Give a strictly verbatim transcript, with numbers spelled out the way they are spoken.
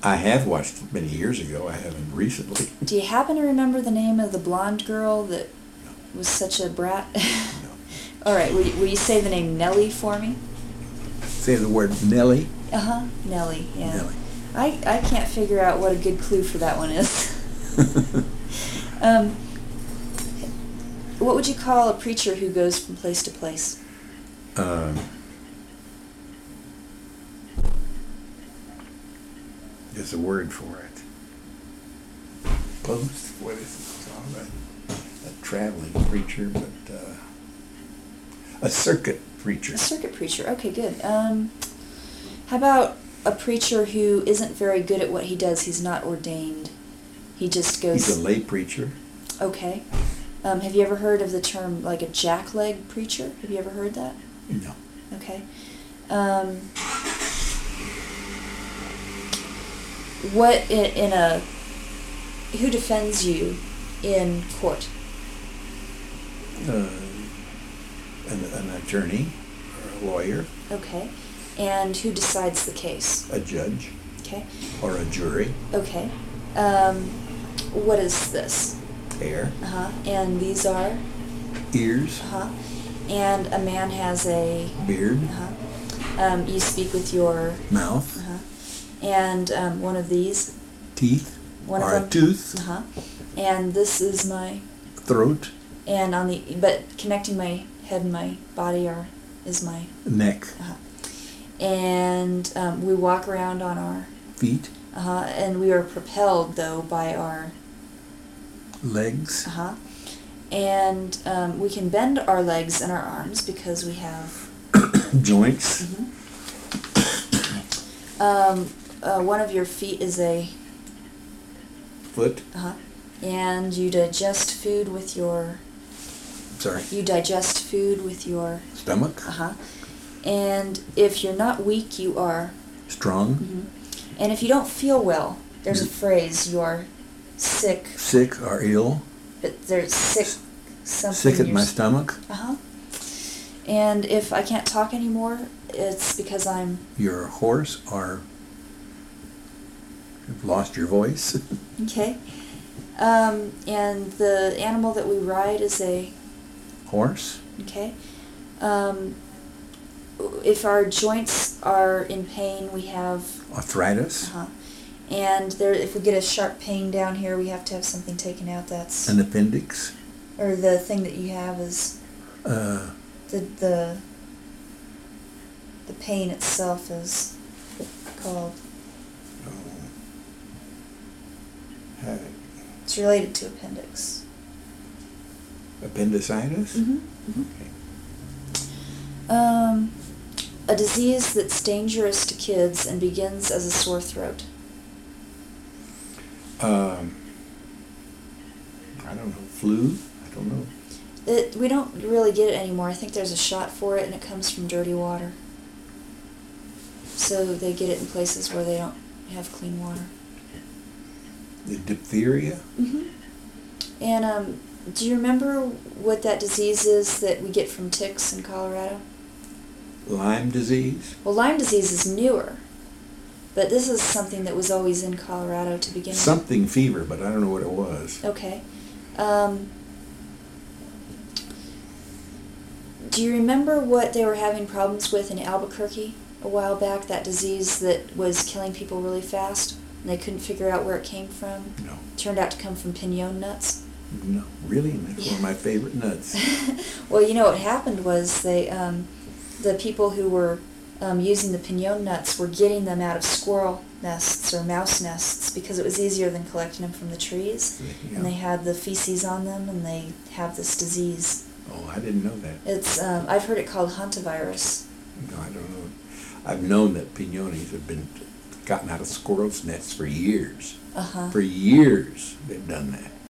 I have watched it many years ago. I haven't recently. Do you happen to remember the name of the blonde girl that No. was such a brat? No. All right, will you, will you say the name Nellie for me? Say the word Nellie. Uh-huh, Nellie, yeah. Nellie. I, I can't figure out what a good clue for that one is. um, what would you call a preacher who goes from place to place? Um, there's a word for it. Post? What is it called? A, a traveling preacher, but uh, a circuit preacher. A circuit preacher, okay, good. Um, how about a preacher who isn't very good at what he does? He's not ordained. He just goes... He's a lay preacher. Okay. Um, have you ever heard of the term, like a jackleg preacher? Have you ever heard that? No. Okay. Um, what in, in a... Who defends you in court? Uh, an, an attorney or a lawyer. Okay. And who decides the case? A judge. Okay. Or a jury. Okay. Um, what is this? Hair. Uh-huh. And these are? Ears. Uh-huh. And a man has a... Beard. Uh-huh. Um, you speak with your... Mouth. Uh-huh. And um, one of these? Teeth. One or of them? a tooth. Uh-huh. And this is my... Throat. And on the... But connecting my head and my body are is my... Neck. Uh-huh. And um, we walk around on our... Feet. Uh-huh. And we are propelled, though, by our... Legs. Uh-huh. And um, we can bend our legs and our arms because we have... Joints. Mm-hmm. um, uh, one of your feet is a... Foot. Uh-huh. And you digest food with your... Sorry. You digest food with your... Stomach. Uh-huh. And if you're not weak, you are... Strong. Mm-hmm. And if you don't feel well, there's a phrase, you're sick. Sick or ill. But there's sick something. Sick at in my your stomach. Uh-huh. And if I can't talk anymore, it's because I'm... You're hoarse or you've lost your voice. Okay. Um, and the animal that we ride is a... Horse. Okay. Um, if our joints are in pain, we have... Arthritis. Uh-huh. And there, if we get a sharp pain down here, we have to have something taken out. That's... An appendix. Or the thing that you have is... Uh, the the the pain itself is called... uh, It's related to appendix. appendicitis. Mm-hmm. Mm-hmm. Okay. Um, a disease that's dangerous to kids and begins as a sore throat. Um, I don't know. Flu. I don't know. It, we don't really get it anymore. I think there's a shot for it, and it comes from dirty water. So they get it in places where they don't have clean water. The diphtheria. Mm-hmm. And um, do you remember what that disease is that we get from ticks in Colorado? Lyme disease. Well, Lyme disease is newer, but this is something that was always in Colorado to begin with. Something fever, but I don't know what it was. Okay. Um, do you remember what they were having problems with in Albuquerque a while back? That disease that was killing people really fast, and they couldn't figure out where it came from? No. Turned out to come from pinon nuts. No, really? That's Yeah. one of my favorite nuts. Well, you know what happened was they, um, the people who were um, using the pinon nuts were getting them out of squirrel nests or mouse nests because it was easier than collecting them from the trees. Yeah. And they had the feces on them, and they have this disease. Oh, I didn't know that. It's um, I've heard it called hantavirus. No, I don't know. I've known that pinones have been gotten out of squirrels' nests for years. Uh huh. For years they've done that.